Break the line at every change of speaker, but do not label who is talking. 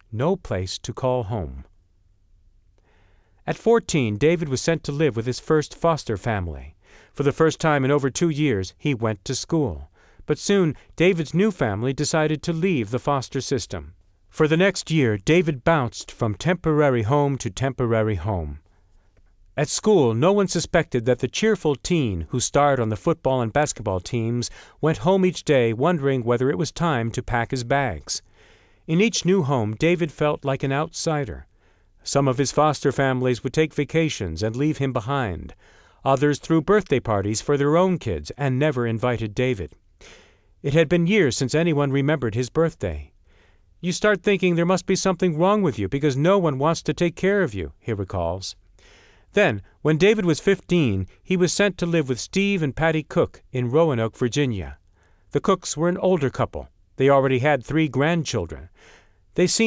no place to call home. At 14, David was sent to live with his first foster family. For the first time in over 2 years, he went to school. But soon, David's new family decided to leave the foster system. For the next year, David bounced from temporary home to temporary home. At school, no one suspected that the cheerful teen who starred on the football and basketball teams went home each day wondering whether it was time to pack his bags. In each new home, David felt like an outsider. Some of his foster families would take vacations and leave him behind. Others threw birthday parties for their own kids and never invited David. It had been years since anyone remembered his birthday. "You start thinking there must be something wrong with you because no one wants to take care of you," he recalls. Then, when David was 15, he was sent to live with Steve and Patty Cook in Roanoke, Virginia. The Cooks were an older couple. They already had 3 grandchildren. They seemed